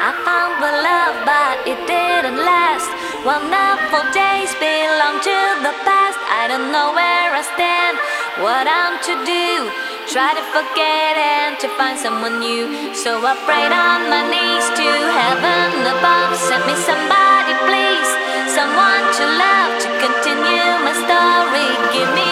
I found the love, but it didn't last. Wonderful days belong to the past. I don't know where I stand, what I'm to do. Try to forget and to find someone new. So I prayed on my knees to heaven above. Send me somebody, please, someone to love, to continue my story. Give me